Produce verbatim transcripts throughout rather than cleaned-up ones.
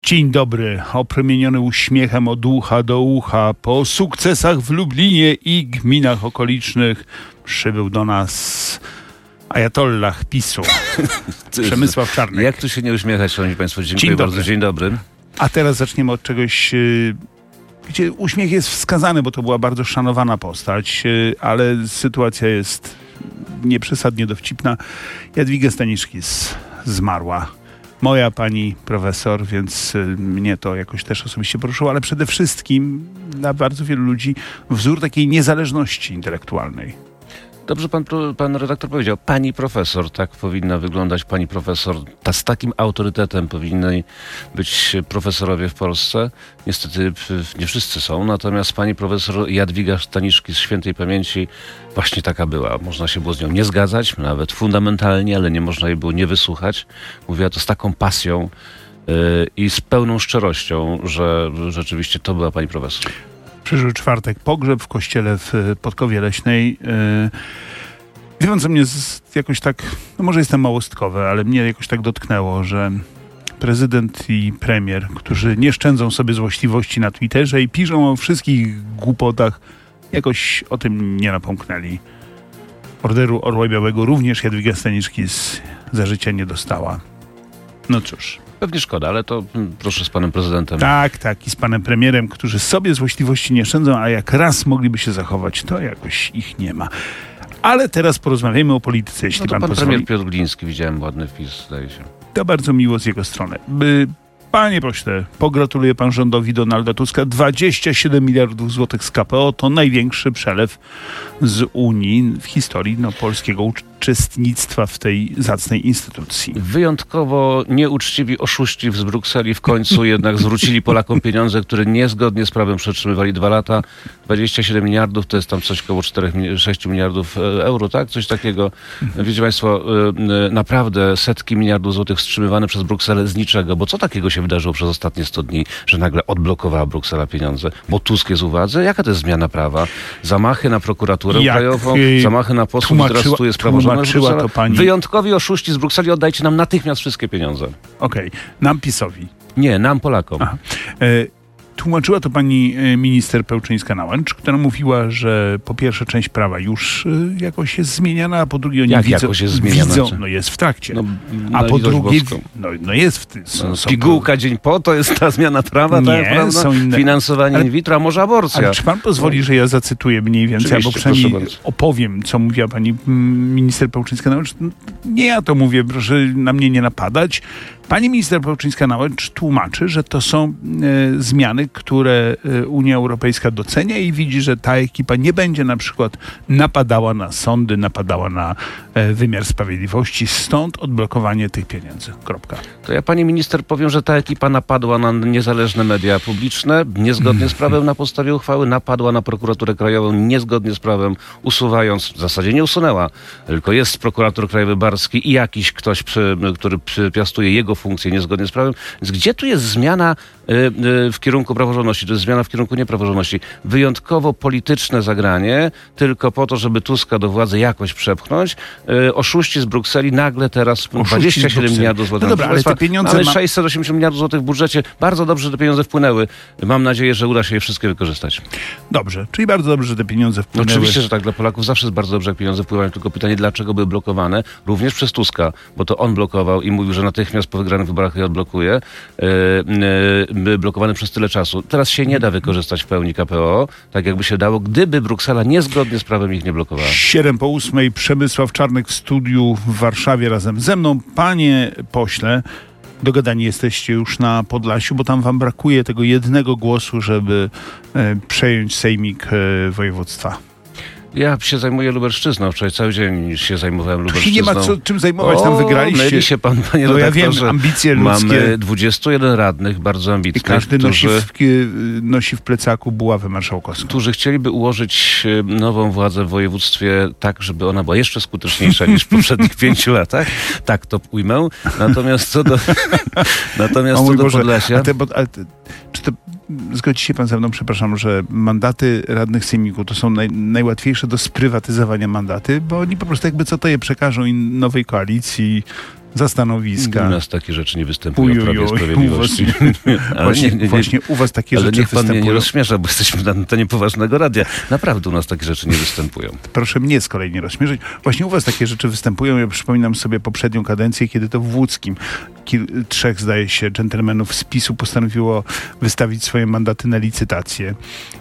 Dzień dobry, opromieniony uśmiechem od ucha do ucha, po sukcesach w Lublinie i gminach okolicznych przybył do nas ajatollah PiSu, Przemysław Czarnek. Jak tu się nie uśmiechać, szanowni państwo? Dziękuję Dzień bardzo, dobry. dzień dobry. A teraz zaczniemy od czegoś, yy, gdzie uśmiech jest wskazany, bo to była bardzo szanowana postać, yy, ale sytuacja jest nieprzesadnie dowcipna. Jadwiga Staniszkis zmarła. Moja pani profesor, więc y, mnie to jakoś też osobiście poruszyło, ale przede wszystkim dla bardzo wielu ludzi wzór takiej niezależności intelektualnej. Dobrze pan, pan redaktor powiedział, pani profesor, tak powinna wyglądać pani profesor. Ta, z takim autorytetem powinni być profesorowie w Polsce. Niestety nie wszyscy są, natomiast pani profesor Jadwiga Staniszkis z świętej pamięci właśnie taka była. Można się było z nią nie zgadzać, nawet fundamentalnie, ale nie można jej było nie wysłuchać. Mówiła to z taką pasją yy, i z pełną szczerością, że rzeczywiście to była pani profesor. Przyszły czwartek pogrzeb w kościele w Podkowie Leśnej. Wie pan, co mnie z, jakoś tak, no może jestem małostkowy, ale mnie jakoś tak dotknęło, że prezydent i premier, którzy nie szczędzą sobie złośliwości na Twitterze i piszą o wszystkich głupotach, jakoś o tym nie napomknęli. Orderu Orła Białego również Jadwiga Staniszkis za życia nie dostała. No cóż. Pewnie szkoda, ale to proszę z panem prezydentem. Tak, tak. I z panem premierem, którzy sobie złośliwości nie szczędzą, a jak raz mogliby się zachować, to jakoś ich nie ma. Ale teraz porozmawiajmy o polityce, jeśli no to pan, pan pozwoli. premier Piotr Gliński, widziałem ładny wpis, zdaje się. To bardzo miło z jego strony. By, panie pośle, pogratuluję pan rządowi Donalda Tuska. dwadzieścia siedem miliardów złotych z K P O to największy przelew z Unii w historii no, polskiego uczestnictwa w tej zacnej instytucji. Wyjątkowo nieuczciwi oszuści z Brukseli w końcu jednak zwrócili Polakom pieniądze, które niezgodnie z prawem przetrzymywali dwa lata. dwadzieścia siedem miliardów to jest tam coś koło cztery sześć miliardów euro, tak? Coś takiego. Wiecie państwo, naprawdę setki miliardów złotych wstrzymywane przez Brukselę z niczego, bo co takiego się wydarzyło przez ostatnie sto dni, że nagle odblokowała Bruksela pieniądze? Bo Tusk jest u władzy? Jaka to jest zmiana prawa? Zamachy na prokuraturę Jak, krajową, yy, zamachy na posłów, teraz tu jest praworządność. To pani... Wyjątkowi oszuści z Brukseli, oddajcie nam natychmiast wszystkie pieniądze. Okej, okay. Nam PiS-owi. Nie, nam Polakom. Aha. E, tłumaczyła to pani minister Pełczyńska-Nałęcz, która mówiła, że po pierwsze część prawa już y, jakoś jest zmieniana, a po drugie oni Jak widzą, jakoś jest zmieniana? widzą no jest w trakcie. No, a po drugie, boską. no, no jest w tym. No, pigułka dzień po, to jest ta zmiana prawa, nie, tak, prawda? Są inne... Finansowanie in vitro, a może aborcja. Ale czy pan pozwoli, że ja zacytuję mniej więcej, albo przynajmniej opowiem, co mówiła pani minister Pełczyńska-Nałęcz? Nie ja to mówię, proszę na mnie nie napadać. Pani minister Pełczyńska-Nałęcz tłumaczy, że to są e, zmiany, które e, Unia Europejska docenia i widzi, że ta ekipa nie będzie na przykład napadała na sądy, napadała na e, wymiar sprawiedliwości, stąd odblokowanie tych pieniędzy. Kropka. To ja pani minister powiem, że ta ekipa napadła na niezależne media publiczne, niezgodnie z prawem na podstawie uchwały, napadła na prokuraturę krajową, niezgodnie z prawem, usuwając, w zasadzie nie usunęła, tylko jest prokurator krajowy Barski i jakiś ktoś, przy, który piastuje jego funkcję niezgodnie z prawem. Więc gdzie tu jest zmiana y, y, w kierunku praworządności? To jest zmiana w kierunku niepraworządności. Wyjątkowo polityczne zagranie, tylko po to, żeby Tuska do władzy jakoś przepchnąć. Y, oszuści z Brukseli nagle teraz dwadzieścia siedem miliardów złotych. No dobra, ale te pieniądze... Mamy ma... sześćset osiemdziesiąt miliardów złotych w budżecie. Bardzo dobrze, że te pieniądze wpłynęły. Mam nadzieję, że uda się je wszystkie wykorzystać. Dobrze, czyli bardzo dobrze, że te pieniądze wpłynęły. No oczywiście, że tak. Dla Polaków zawsze jest bardzo dobrze, jak pieniądze wpływają. Tylko pytanie, dlaczego były blokowane? Również przez Tuska, bo to on blokował i mówił, że natychmiast po wygranych wyborach je odblokuje. Yy, yy, blokowany przez tyle czasu. Teraz się nie da wykorzystać w pełni K P O, tak jakby się dało, gdyby Bruksela niezgodnie z prawem ich nie blokowała. siedem po ósmej, Przemysław Czarnek w studiu w Warszawie razem ze mną. Panie pośle, dogadani jesteście już na Podlasiu, bo tam wam brakuje tego jednego głosu, żeby e, przejąć sejmik e, województwa. Ja się zajmuję Lubelszczyzną. Wczoraj cały dzień się zajmowałem Lubelszczyzną. Nie ma co, czym zajmować, o, tam wygraliście. Myli się pan, panie no redaktorze. Ja wiem, ambicje ludzkie. Mamy dwudziestu jeden radnych, bardzo ambitnych, I każdy którzy, nosi, w, nosi w plecaku buławę marszałkowską. Którzy chcieliby ułożyć nową władzę w województwie tak, żeby ona była jeszcze skuteczniejsza niż w poprzednich pięciu latach. Tak to ujmę. Natomiast co do, natomiast co do Boże, Podlasia... A te, bo, a te, czy to zgodzi się pan ze mną, przepraszam, że mandaty radnych sejmiku to są naj, najłatwiejsze do sprywatyzowania mandaty, bo oni po prostu jakby co to je przekażą in nowej koalicji, za stanowiska. U nas takie rzeczy nie występują w Prawie i Ujujuj, Sprawiedliwości. u was, właśnie, nie, nie, właśnie u was takie ale rzeczy niech pan występują. mnie nie rozśmiesza, bo jesteśmy na antenie poważnego radia. Naprawdę u nas takie rzeczy nie występują. Proszę mnie z kolei nie rozśmieszyć. Właśnie u was takie rzeczy występują. Ja przypominam sobie poprzednią kadencję, kiedy to w Łódzkim kil- trzech, zdaje się, dżentelmenów z PiSu postanowiło wystawić swoje mandaty na licytację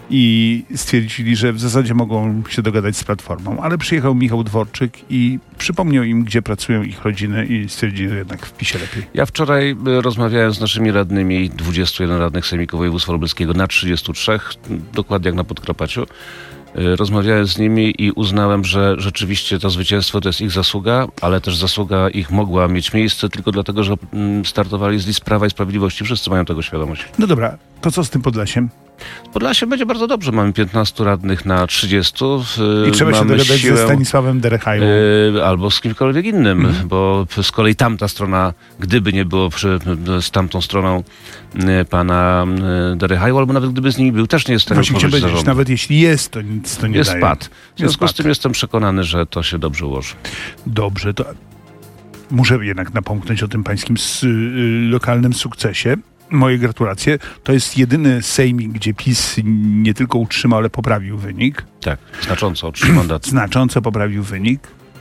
i stwierdzili, że w zasadzie mogą się dogadać z Platformą. Ale przyjechał Michał Dworczyk i przypomniał im, gdzie pracują ich rodziny i stwierdzili, że jednak w PiSie lepiej. Ja wczoraj y, rozmawiałem z naszymi radnymi, dwudziestu jeden radnych Sejmiku Województwa Lubelskiego na trzydziestu trzech, dokładnie jak na Podkarpaciu. Y, Rozmawiałem z nimi i uznałem, że rzeczywiście to zwycięstwo to jest ich zasługa, ale też zasługa ich mogła mieć miejsce tylko dlatego, że mm, startowali z list Prawa i Sprawiedliwości. Wszyscy mają tego świadomość. No dobra, to co z tym Podlasiem? W Podlasie będzie bardzo dobrze. Mamy piętnastu radnych na trzydziestu. I trzeba się Mamy dogadać siłę, ze Stanisławem Derechajłą. Yy, albo z kimkolwiek innym, Mhm. bo z kolei tamta strona, gdyby nie było przy, z tamtą stroną yy, pana yy, Derechajła, albo nawet gdyby z nimi był, też nie jest w stanie Właśnie chciałem utworzyć powiedzieć, zarządu. nawet jeśli jest, to nic to nie Jest daje. spad. W związku Jest z tym spad. jestem przekonany, że to się dobrze ułoży. Dobrze, to muszę jednak napomknąć o tym pańskim s- y, lokalnym sukcesie. Moje gratulacje. To jest jedyny sejmik, gdzie PiS nie tylko utrzymał, ale poprawił wynik. Tak, znacząco o trzy mandaty. Znacząco poprawił wynik.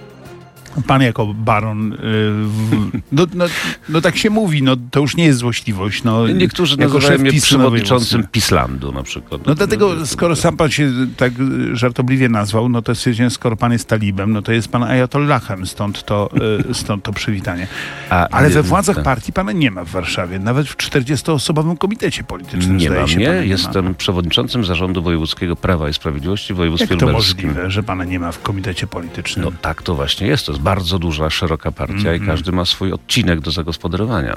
Pan jako baron, y, w, no, no, no tak się mówi, no to już nie jest złośliwość. No, Niektórzy jako nazywają szef mnie PiS-u przewodniczącym województwa. Pislandu na przykład. No dlatego, skoro sam pan się tak y, żartobliwie nazwał, no to stwierdziłem, skoro pan jest talibem, no to jest pan ajatollahem, stąd to, y, stąd to przywitanie. A, Ale we nie- władzach tak. partii pana nie ma w Warszawie, nawet w czterdziestoosobowym komitecie politycznym, Nie zdaje ma się, mnie, pana nie jestem ma. przewodniczącym Zarządu Wojewódzkiego Prawa i Sprawiedliwości w województwie Jak to lubelskim. możliwe, że pana nie ma w komitecie politycznym? No tak to właśnie jest. To jest bardzo duża, szeroka partia Mhm. i każdy ma swój odcinek do zagospodarowania.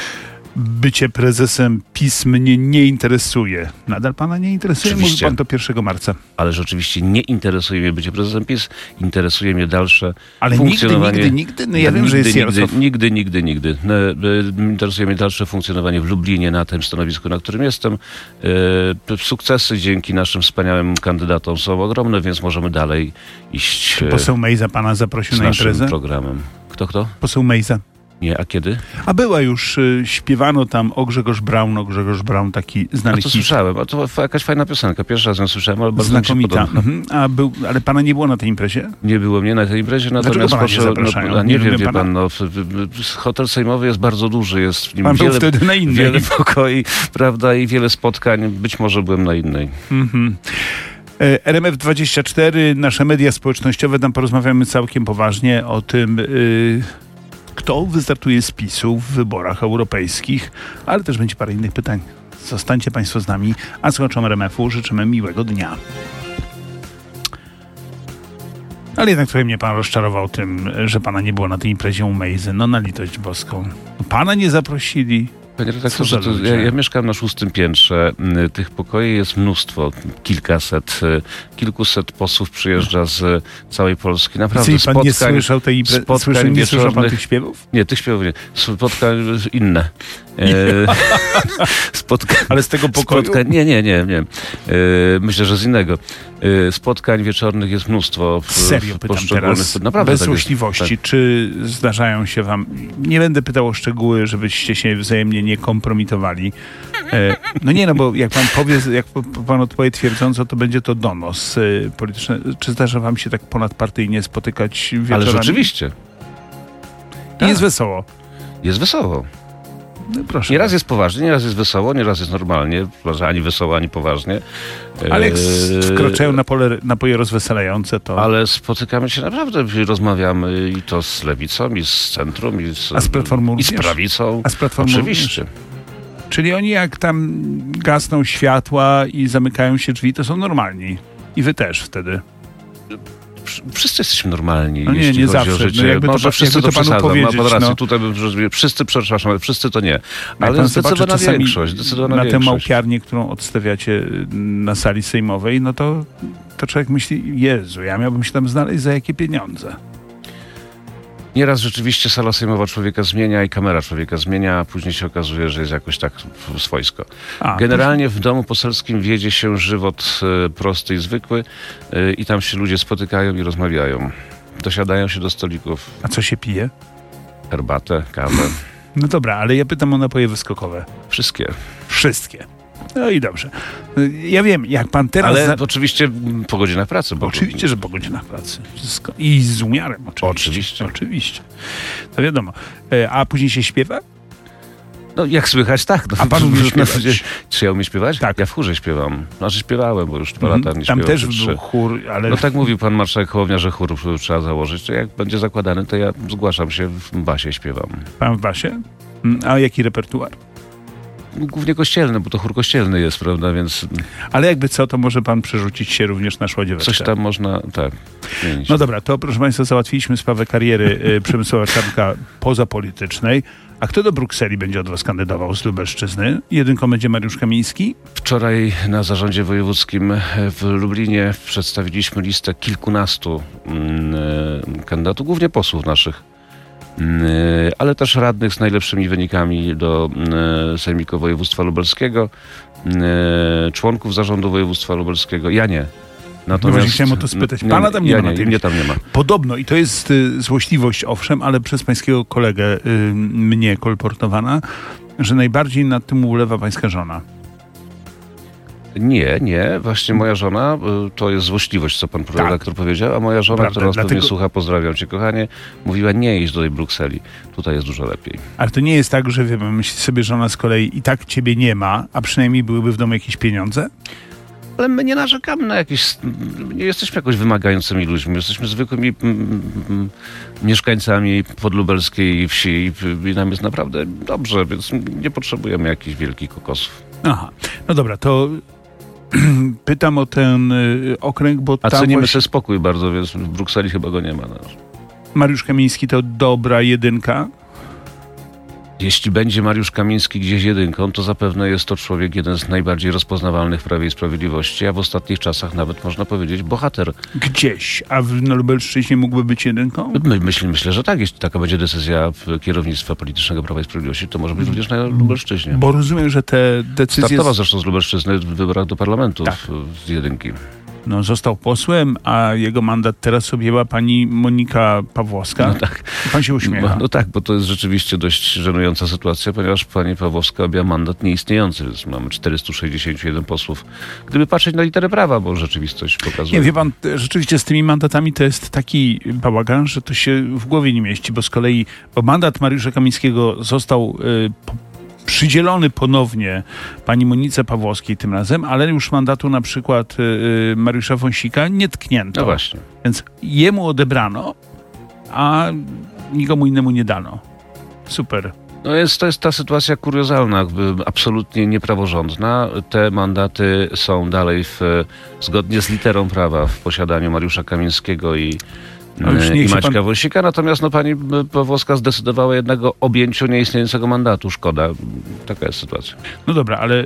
Bycie prezesem PiS mnie nie interesuje. Nadal pana nie interesuje? Mówi Oczywiście. pan to pierwszego marca. Ale rzeczywiście nie interesuje mnie bycie prezesem PiS, interesuje mnie dalsze Ale nigdy, funkcjonowanie... nigdy, nigdy? No ja wiem, że jest nigdy, Jarosław. nigdy, nigdy, nigdy. No, e, Interesuje mnie dalsze funkcjonowanie w Lublinie na tym stanowisku, na którym jestem. E, Sukcesy dzięki naszym wspaniałym kandydatom są ogromne, więc możemy dalej iść e, Poseł Mejza pana zaprosił z na naszym imprezę? Kto, kto? Kto? Poseł Mejza. Nie, a kiedy? A była już, y, śpiewano tam o Grzegorz Braun, o Grzegorz Braun, taki A znany to hit. słyszałem, a to f- jakaś fajna piosenka. Pierwszy raz ją słyszałem, ale bardzo mi się Znakomita. podoba. Mhm. A był, ale pana nie było na tej imprezie? Nie było mnie na tej imprezie, Dlaczego natomiast pana nie proszę, zapraszają? no, a Nie nie wiem, lubią wie pana? pan, no, w- w- w- hotel sejmowy jest bardzo duży, jest w nim Pan był wiele, wtedy na innej. wiele pokoi, prawda, i wiele spotkań. Być może byłem na innej. Mhm. E, R M F dwadzieścia cztery, nasze media społecznościowe, tam porozmawiamy całkiem poważnie o tym, y, kto wystartuje z PiSu w wyborach europejskich, ale też będzie parę innych pytań. Zostańcie państwo z nami, a słuchaczom R M F-u życzymy miłego dnia. Ale jednak trochę mnie pan rozczarował tym, że pana nie było na tej imprezie u Mejzy. No na litość boską. Pana nie zaprosili. Panie redaktorze, za to ludzie? ja, ja mieszkam na szóstym piętrze. Y, Tych pokoi jest mnóstwo, kilkaset. y, Kilkuset posłów przyjeżdża z całej Polski. Naprawdę Czyli pan nie spotkań, słyszał tej imprezy? spotkań Słyszy, nie słyszał pan wieczornych. tych śpiewów? Nie, tych śpiewów nie. Spotkań inne. E, spotkań, Ale z tego pokoju? spotkań, nie, nie, nie, nie. E, myślę, że z innego. E, spotkań wieczornych jest mnóstwo. W, Serio w pytam poszczególnych- teraz, Naprawdę bez tak jest. złośliwości, Tak. czy zdarzają się wam, nie będę pytał o szczegóły, żebyście się wzajemnie nie kompromitowali. E, no nie, no bo jak pan powie, jak p- pan odpowie twierdząco, to będzie to donos e, polityczny. Czy zdarza wam się tak ponadpartyjnie spotykać wieczorami? Ale rzeczywiście. I jest wesoło. Jest wesoło. No proszę. Nieraz jest poważnie, nieraz jest wesoło, nieraz jest normalnie. Może ani wesoło, ani poważnie. E, Ale jak wkraczają na pole, napoje rozweselające, to... Ale spotykamy się naprawdę, i rozmawiamy i to z lewicą, i z centrum, i z, A z Platformą i z również? prawicą. A z Platformą Oczywiście. Czyli oni jak tam gasną światła i zamykają się drzwi, to są normalni. I wy też wtedy. Wszyscy jesteśmy normalni, No nie, jeśli nie chodzi zawsze. o No życie. jakby to Może pa- wszyscy jakby to to panu przesadzam, ma pan powiedzieć, rację. no. Tutaj bym zrozumiał, wszyscy, przepraszam, ale wszyscy to nie. Jak Ale pan zobaczy zdecydowana czasami większość, zdecydowana na tę większość. małpiarnię, którą odstawiacie na sali sejmowej, no to, to człowiek myśli, Jezu, ja miałbym się tam znaleźć za jakie pieniądze. Nieraz rzeczywiście sala sejmowa człowieka zmienia i kamera człowieka zmienia, a później się okazuje, że jest jakoś tak swojsko. A, Generalnie w domu poselskim wiedzie się żywot e, prosty i zwykły e, i tam się ludzie spotykają i rozmawiają. Dosiadają się do stolików. A co się pije? herbatę, kawę. No dobra, ale ja pytam o napoje wyskokowe. Wszystkie. Wszystkie. No i dobrze. Ja wiem, jak pan teraz... Ale za... oczywiście po godzinach pracy. Bo... Oczywiście, że po godzinach pracy. Wszystko. I z umiarem oczywiście. Oczywiście. Oczywiście. To wiadomo. A później się śpiewa? No jak słychać, tak. No, A pan umie śpiewać? Czy ja umiem śpiewać? Tak. Ja w chórze śpiewam. Znaczy śpiewałem, bo już dwa lata nie Tam śpiewam. też trzy. był chór, ale... No tak mówił pan marszałek Hołownia, że chór trzeba założyć. To jak będzie zakładany, to ja zgłaszam się, w basie śpiewam. Pan w basie? A jaki repertuar? Głównie kościelny, bo to chór kościelny jest, prawda, więc... Ale jakby co, to może pan przerzucić się również na szłodzieweczkę. Coś tam można, tak, zmienić. No dobra, to proszę państwa, załatwiliśmy sprawę kariery y, Przemysława Czarnka pozapolitycznej. A kto do Brukseli będzie od was kandydował z Lubelszczyzny? Jedynką będzie Mariusz Kamiński? Wczoraj na zarządzie wojewódzkim w Lublinie przedstawiliśmy listę kilkunastu mm, kandydatów, głównie posłów naszych, mm, ale też radnych z najlepszymi wynikami do mm, Sejmiku Województwa Lubelskiego, mm, członków zarządu województwa lubelskiego. Ja nie. Natomiast, no chciałem o to spytać. Pana tam nie ja ma. Nie, mnie tam nie ma. Podobno, i to jest y, złośliwość, owszem, ale przez pańskiego kolegę y, mnie kolportowana, że najbardziej nad tym ulewa pańska żona. Nie, nie. Właśnie moja żona, y, to jest złośliwość, co pan tak. redaktor powiedział, a moja żona, Prawda, która nas dlatego... pewnie słucha, pozdrawiam cię, kochanie, mówiła, nie idź do tej Brukseli. Tutaj jest dużo lepiej. Ale to nie jest tak, że wiem, myśli sobie żona z kolei i tak ciebie nie ma, a przynajmniej byłyby w domu jakieś pieniądze? Ale my nie narzekamy na jakieś... Nie jesteśmy jakoś wymagającymi ludźmi. Jesteśmy zwykłymi mm, mm, mieszkańcami podlubelskiej wsi i, i nam jest naprawdę dobrze, więc nie potrzebujemy jakichś wielkich kokosów. Aha. No dobra, to pytam o ten y, okręg, bo A tam... A cenimy właśnie... sobie spokój bardzo, więc w Brukseli chyba go nie ma. No. Mariusz Kamiński to dobra jedynka? Jeśli będzie Mariusz Kamiński gdzieś jedynką, to zapewne jest to człowiek jeden z najbardziej rozpoznawalnych w Prawie i Sprawiedliwości, a w ostatnich czasach nawet można powiedzieć bohater. Gdzieś, a w, na Lubelszczyźnie mógłby być jedynką? My, myśl, myślę, że tak. Jeśli taka będzie decyzja kierownictwa politycznego Prawa i Sprawiedliwości, to może być również na Lubelszczyźnie. Bo rozumiem, że te decyzje... Startował zresztą z Lubelszczyzny w wyborach do parlamentu tak. z jedynki. No, został posłem, a jego mandat teraz objęła pani Monika Pawłowska. No tak. Pan się uśmiecha. No, no tak, bo to jest rzeczywiście dość żenująca sytuacja, ponieważ pani Pawłowska objęła mandat nieistniejący, więc mamy czterysta sześćdziesiąt jeden posłów. Gdyby patrzeć na literę prawa, bo rzeczywistość pokazuje... Nie, wie pan, rzeczywiście z tymi mandatami to jest taki bałagan, że to się w głowie nie mieści, bo z kolei bo mandat Mariusza Kamińskiego został y, po, przydzielony ponownie pani Monice Pawłowskiej tym razem, ale już mandatu na przykład y, Mariusza Wąsika nie tknięto. No właśnie. Więc jemu odebrano, a nikomu innemu nie dano. Super. No jest, to jest ta sytuacja kuriozalna, absolutnie niepraworządna. Te mandaty są dalej w, zgodnie z literą prawa w posiadaniu Mariusza Kamińskiego i i Maćka pan... Wąsika, natomiast no, pani Pawłowska zdecydowała jednak o objęciu nieistniejącego mandatu. Szkoda. Taka jest sytuacja. No dobra, ale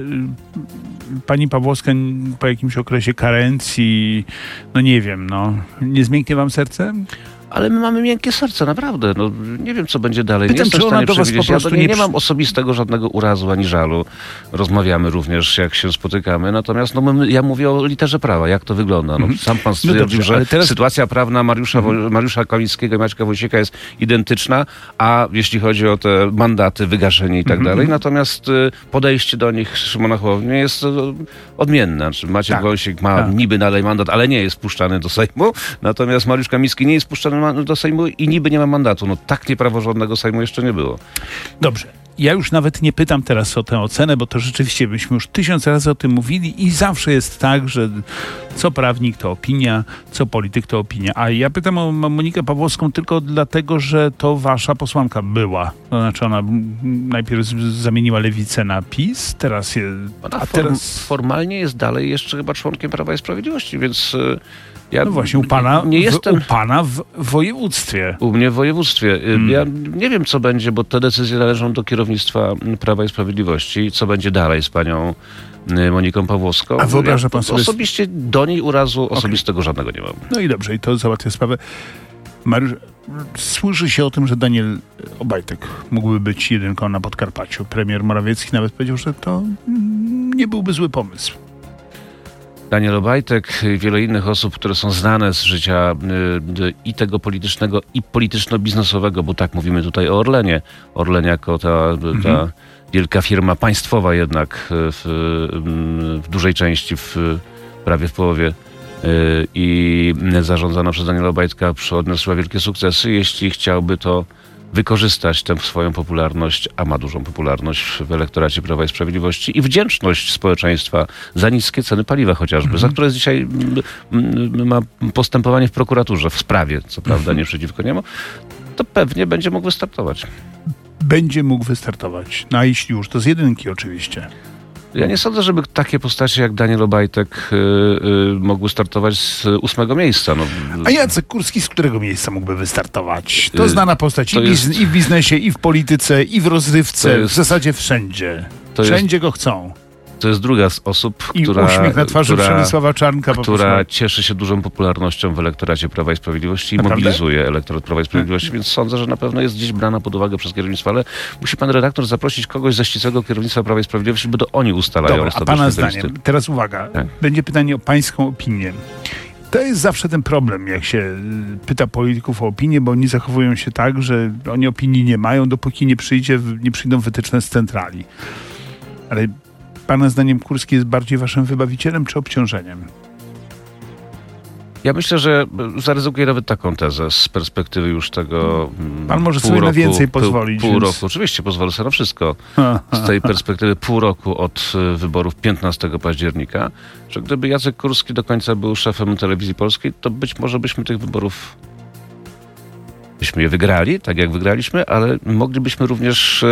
pani Pawłowska po jakimś okresie karencji, no nie wiem, no nie zmięknie wam serce? Ale my mamy miękkie serce, naprawdę. No, nie wiem, co będzie dalej. Pytam, nie jestem czy w stanie ona do was po prostu ja do niej nie... nie mam osobistego żadnego urazu ani żalu. Rozmawiamy również, jak się spotykamy. Natomiast no, my, ja mówię o literze prawa, jak to wygląda. No, sam pan stwierdził, no dobrze, że teraz... sytuacja prawna Mariusza, mhm. Mariusza Kamińskiego i Maćka Wąsika jest identyczna, a jeśli chodzi o te mandaty, wygaszenie i tak mhm. dalej, natomiast podejście do nich Szymona Hołowni jest odmienne. Znaczy, Maciek tak. Wąsik ma tak. niby dalej mandat, ale nie jest puszczany do Sejmu, natomiast Mariusz Kamiński nie jest puszczany do Sejmu i niby nie ma mandatu. No tak niepraworządnego Sejmu jeszcze nie było. Dobrze. Ja już nawet nie pytam teraz o tę ocenę, bo to rzeczywiście byśmy już tysiąc razy o tym mówili i zawsze jest tak, że co prawnik to opinia, co polityk to opinia. A ja pytam o Monikę Pawłowską tylko dlatego, że to wasza posłanka była. To znaczy ona najpierw zamieniła Lewicę na PiS, teraz je... A teraz... Formalnie jest dalej jeszcze chyba członkiem Prawa i Sprawiedliwości, więc... Ja no właśnie, u pana, nie w, jestem, u pana w województwie. U mnie w województwie. Hmm. Ja nie wiem, co będzie, bo te decyzje należą do kierownictwa Prawa i Sprawiedliwości. Co będzie dalej z panią Moniką Pawłowską. A wyobraża ja pan sobie... Osobiście do niej urazu okay. osobistego żadnego nie mam. No i dobrze, i to załatwia sprawę. Mariusz, słyszy się o tym, że Daniel Obajtek mógłby być jedynką na Podkarpaciu. Premier Morawiecki nawet powiedział, że to nie byłby zły pomysł. Daniel Obajtek i wiele innych osób, które są znane z życia y, i tego politycznego, i polityczno-biznesowego, bo tak mówimy tutaj o Orlenie. Orlen jako ta, mhm. ta wielka firma państwowa jednak w, w dużej części, w, prawie w połowie y, i zarządzana przez Daniela Obajtka odniosła wielkie sukcesy. Jeśli chciałby to wykorzystać tę swoją popularność, a ma dużą popularność w elektoracie Prawa i Sprawiedliwości i wdzięczność społeczeństwa za niskie ceny paliwa chociażby, mm. za które dzisiaj m, m, ma postępowanie w prokuraturze w sprawie, co prawda nie przeciwko niemu, to pewnie będzie mógł wystartować. Będzie mógł wystartować. No a jeśli już, to z jedynki oczywiście. Ja nie sądzę, żeby takie postacie jak Daniel Obajtek y, y, mogły startować z ósmego miejsca. No. A Jacek Kurski z którego miejsca mógłby wystartować? To znana postać i, to jest, biz, i w biznesie, i w polityce, i w rozrywce, jest, w zasadzie wszędzie. Wszędzie jest, go chcą. To jest druga z osób, I która, uśmiech na twarzy która, Przemysława Czarnka, która cieszy się dużą popularnością w elektoracie Prawa i Sprawiedliwości i Naprawdę? mobilizuje elektorat Prawa i Sprawiedliwości, hmm. więc sądzę, że na pewno jest gdzieś brana pod uwagę przez kierownictwo, ale musi pan redaktor zaprosić kogoś ze ścisłego kierownictwa Prawa i Sprawiedliwości, bo to oni ustalają Dobra, a pana zdaniem, listy. Teraz uwaga, tak. Będzie pytanie o pańską opinię. To jest zawsze ten problem, jak się pyta polityków o opinię, bo oni zachowują się tak, że oni opinii nie mają, dopóki nie przyjdzie, nie przyjdą wytyczne z centrali. Ale pana zdaniem Kurski jest bardziej waszym wybawicielem czy obciążeniem? Ja myślę, że zaryzykuję nawet taką tezę z perspektywy już tego Pan może pół sobie roku, na więcej pozwolić. Pół, pół więc... roku, oczywiście pozwolę sobie na wszystko. Z tej perspektywy pół roku od wyborów piętnastego października, że gdyby Jacek Kurski do końca był szefem Telewizji Polskiej, to być może byśmy tych wyborów byśmy je wygrali, tak jak wygraliśmy, ale moglibyśmy również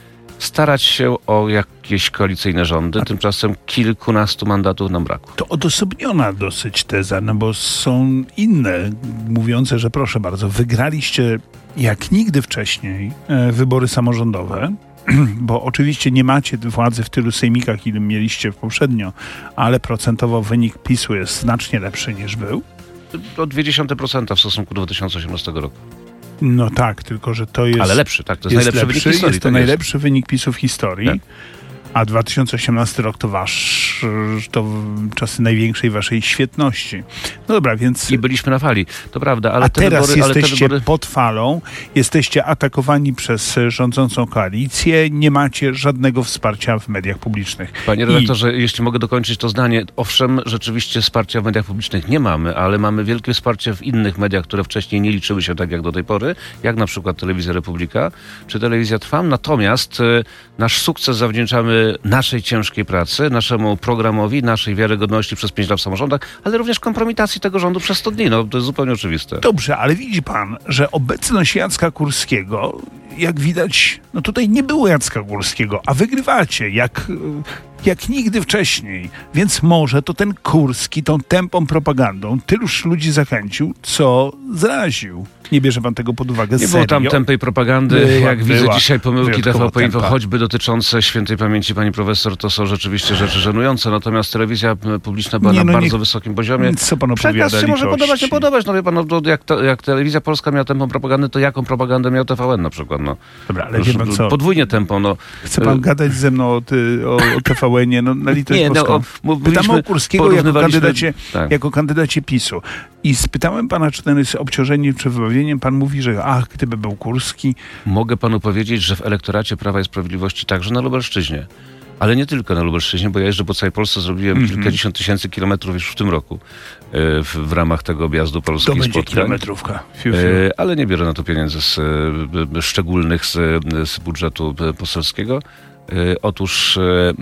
starać się o jakieś koalicyjne rządy. Tymczasem kilkunastu mandatów nam brakło. To odosobniona dosyć teza, no bo są inne mówiące, że proszę bardzo, wygraliście jak nigdy wcześniej e, wybory samorządowe, bo oczywiście nie macie władzy w tylu sejmikach, ile mieliście poprzednio, ale procentowo wynik PiSu jest znacznie lepszy niż był. O zero przecinek dwa procent w stosunku do dwa tysiące osiemnastego roku. No tak, tylko że to jest... Ale lepszy, tak? To jest, jest najlepszy lepszy, wynik historii. Jest to tak najlepszy jest. wynik PiSu w historii. Tak. A dwa tysiące osiemnasty rok to wasz, to czasy największej waszej świetności. No dobra, więc... I byliśmy na fali, to prawda, ale A te teraz wybory, jesteście ale te wybory... pod falą, jesteście atakowani przez rządzącą koalicję, nie macie żadnego wsparcia w mediach publicznych. Panie redaktorze, I... jeśli mogę dokończyć to zdanie, owszem, rzeczywiście wsparcia w mediach publicznych nie mamy, ale mamy wielkie wsparcie w innych mediach, które wcześniej nie liczyły się tak jak do tej pory, jak na przykład Telewizja Republika czy Telewizja Trwam. Natomiast y, nasz sukces zawdzięczamy naszej ciężkiej pracy, naszemu programowi, naszej wiarygodności przez pięć lat w samorządach, ale również kompromitacji tego rządu przez sto dni. No, to jest zupełnie oczywiste. Dobrze, ale widzi pan, że obecność Jacka Kurskiego, jak widać, no tutaj nie było Jacka Kurskiego, a wygrywacie, jak, jak nigdy wcześniej. Więc może to ten Kurski tą tępą propagandą tyluż ludzi zachęcił, co zraził. Nie bierze pan tego pod uwagę? Nie Serio? było tam tępej propagandy. Była, Jak była. widzę dzisiaj pomyłki T V P Info, tempa. choćby dotyczące świętej pamięci pani profesor, to są rzeczywiście rzeczy żenujące. Natomiast telewizja publiczna była nie, na no bardzo nie... wysokim poziomie. Co pan opowiada? Przekaz się może litości. podobać, nie podobać. No wie pan, no, to jak, to, jak telewizja polska miała tempą propagandy, to jaką propagandę miał T V N na przykład? No. Dobra, ale wie pan co? Podwójnie tempą. No. Chce pan gadać ze mną o, ty, o, o T V N-ie? No, na litość Nie, boską. no, o, Pytam o Kurskiego jako kandydacie, tak. jako kandydacie PiSu. I spytałem pana, czy ten jest obciążeniem, czy wybawieniem. Pan mówi, że ach, gdyby był Kurski. Mogę panu powiedzieć, że w elektoracie Prawa i Sprawiedliwości także na Lubelszczyźnie. Ale nie tylko na Lubelszczyźnie, bo ja jeżdżę po całej Polsce, zrobiłem mm-hmm. kilkadziesiąt tysięcy kilometrów już w tym roku w, w ramach tego objazdu polskich to spotkań. To kilometrówka. Fiu, fiu. E, ale nie biorę na to pieniędzy z, z szczególnych z, z budżetu poselskiego. E, otóż e,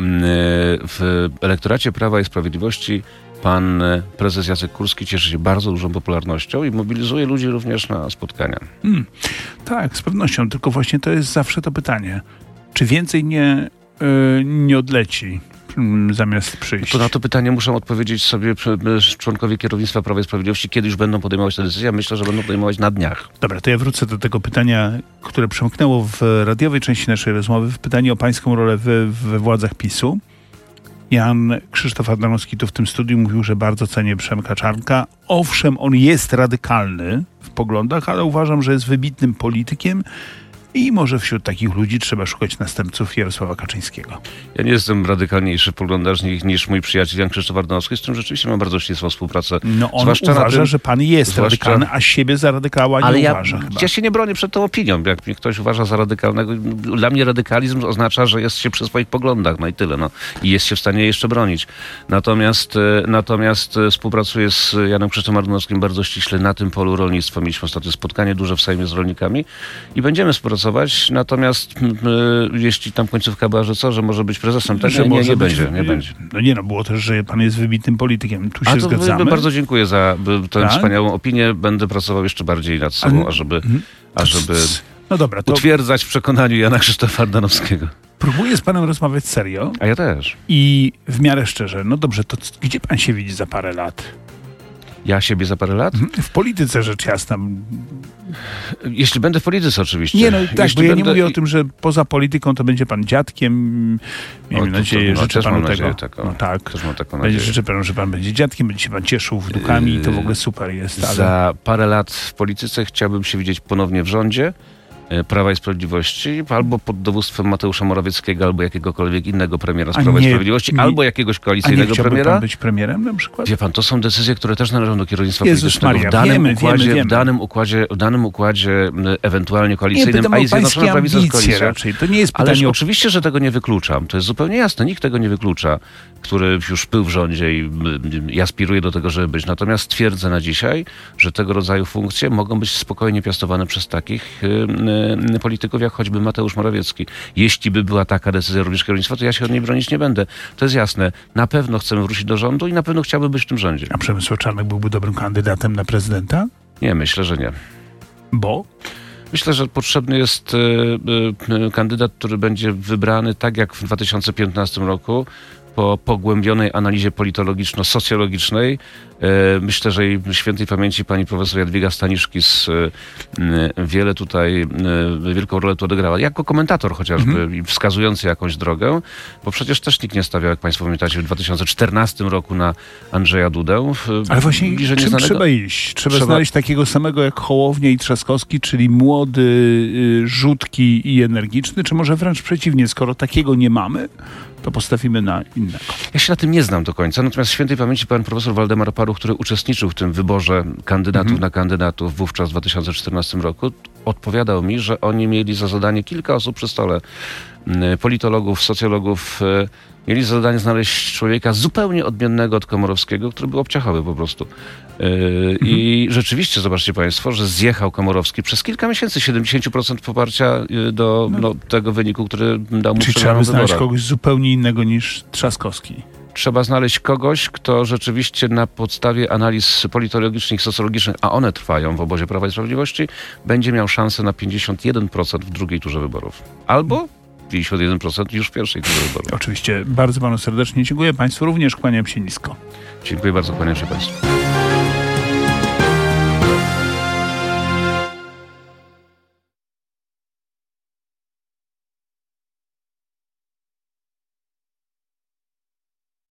w elektoracie Prawa i Sprawiedliwości pan prezes Jacek Kurski cieszy się bardzo dużą popularnością i mobilizuje ludzi również na spotkania. Hmm. Tak, z pewnością. Tylko właśnie to jest zawsze to pytanie. Czy więcej nie, yy, nie odleci zamiast przyjść? To na to pytanie muszą odpowiedzieć sobie członkowie kierownictwa Prawa i Sprawiedliwości, kiedy już będą podejmować tę decyzję. Myślę, że będą podejmować na dniach. Dobra, to ja wrócę do tego pytania, które przemknęło w radiowej części naszej rozmowy, w pytaniu o pańską rolę we, we władzach PiSu. Jan Krzysztof Ardanowski tu w tym studiu mówił, że bardzo cenię Przemka Czarnka. Owszem, on jest radykalny w poglądach, ale uważam, że jest wybitnym politykiem i może wśród takich ludzi trzeba szukać następców Jarosława Kaczyńskiego. Ja nie jestem radykalniejszy w poglądach niż mój przyjaciel Jan Krzysztof Ardanowski, z którym rzeczywiście mam bardzo ścisłą współpracę. No on zwłaszcza uważa, tym, że pan jest zwłaszcza... radykalny, a siebie za radykała nie Ale ja, uważa chyba. ja się nie bronię przed tą opinią. Jak mnie ktoś uważa za radykalnego, dla mnie radykalizm oznacza, że jest się przy swoich poglądach, no i tyle. No. I jest się w stanie jeszcze bronić. Natomiast, natomiast współpracuję z Janem Krzysztofem Ardanowskim bardzo ściśle na tym polu rolnictwa. Mieliśmy ostatnio spotkanie duże w Sejmie z rolnikami i będziemy współpracować. Natomiast y, jeśli tam końcówka była, że co, że może być prezesem, tak? Że Nie, nie, może nie być, będzie, nie będzie. No nie, no było też, że pan jest wybitnym politykiem. Tu się A to zgadzamy. bardzo dziękuję za tę tak? wspaniałą opinię. Będę pracował jeszcze bardziej nad sobą, Ale... ażeby, ażeby no dobra, to utwierdzać w przekonaniu Jana Krzysztofa Ardanowskiego. próbuję z panem rozmawiać serio. A ja też. I w miarę szczerze, no dobrze, to gdzie pan się widzi za parę lat? Ja siebie za parę lat? W polityce rzecz jasna. Jeśli będę w polityce oczywiście. Nie, no tak, Jeśli bo ja będę... nie mówię o tym, że poza polityką to będzie pan dziadkiem. Miejmy O, to, nadzieję, to, no, życzę panu mam tego. taką, no tak. Też mam taką Będzie, nadzieję. życzę panu, że pan będzie dziadkiem, będzie się pan cieszył wnukami i to w ogóle super jest. Ale... Za parę lat w polityce chciałbym się widzieć ponownie w rządzie Prawa i Sprawiedliwości, albo pod dowództwem Mateusza Morawieckiego, albo jakiegokolwiek innego premiera z A Prawa nie, i Sprawiedliwości, nie, albo jakiegoś A nie koalicyjnego chciałby premiera. pan być premierem na przykład? Wie pan, to są decyzje, które też należą do kierownictwa Jezus politycznego. Maria, w danym wiemy, układzie, wiemy, wiemy. W danym układzie, w danym układzie ewentualnie Nie, koalicyjnym, pytam a o i Zjednoczona pańskie Prawica z ambicje koalicją. raczej. To nie jest Ależ pytanie o... oczywiście, że tego nie wykluczam. To jest zupełnie jasne. Nikt tego nie wyklucza, który już był w rządzie i, i aspiruje do tego, żeby być. Natomiast twierdzę na dzisiaj, że tego rodzaju funkcje mogą być spokojnie piastowane przez takich y, y, polityków, jak choćby Mateusz Morawiecki. Jeśli by była taka decyzja również kierownictwa, to ja się od niej bronić nie będę. To jest jasne. Na pewno chcemy wrócić do rządu i na pewno chciałbym być w tym rządzie. A Przemysław Czarnek byłby dobrym kandydatem na prezydenta? Nie, myślę, że nie. Bo? Myślę, że potrzebny jest y, y, kandydat, który będzie wybrany tak jak w dwa tysiące piętnastym roku, po pogłębionej analizie politologiczno-socjologicznej. Myślę, że jej świętej pamięci pani profesor Jadwiga Staniszkis wiele tutaj, wielką rolę tu odegrała. Jako komentator chociażby mm-hmm. i wskazujący jakąś drogę, bo przecież też nikt nie stawiał, jak państwo pamiętacie, w dwa tysiące czternastym roku na Andrzeja Dudę. Ale właśnie czym nieznanego... trzeba iść? Trzeba, Trzeba znaleźć takiego samego jak Hołownia i Trzaskowski, czyli młody, rzutki i energiczny, czy może wręcz przeciwnie, skoro takiego nie mamy, to postawimy na innego. Ja się na tym nie znam do końca, natomiast świętej pamięci pan profesor Waldemar Paruch, który uczestniczył w tym wyborze kandydatów mm-hmm. na kandydatów wówczas w dwa tysiące czternastym roku, odpowiadał mi, że oni mieli za zadanie kilka osób przy stole, politologów, socjologów, mieli za zadanie znaleźć człowieka zupełnie odmiennego od Komorowskiego, który był obciachowy po prostu. Yy, mm-hmm. I rzeczywiście, zobaczcie państwo, że zjechał Komorowski przez kilka miesięcy, siedemdziesiąt procent poparcia do no. No, tego wyniku, który dał mu Czyli trzeba by znaleźć wyborach. kogoś zupełnie innego niż Trzaskowski. Trzeba znaleźć kogoś, kto rzeczywiście na podstawie analiz politologicznych, socjologicznych, a one trwają w obozie Prawa i Sprawiedliwości, będzie miał szansę na pięćdziesiąt jeden procent w drugiej turze wyborów. Albo pięćdziesiąt jeden procent już w pierwszej turze wyborów. Oczywiście. Bardzo panu serdecznie dziękuję. Państwu również kłaniam się nisko. Dziękuję bardzo, kłaniam się państwu.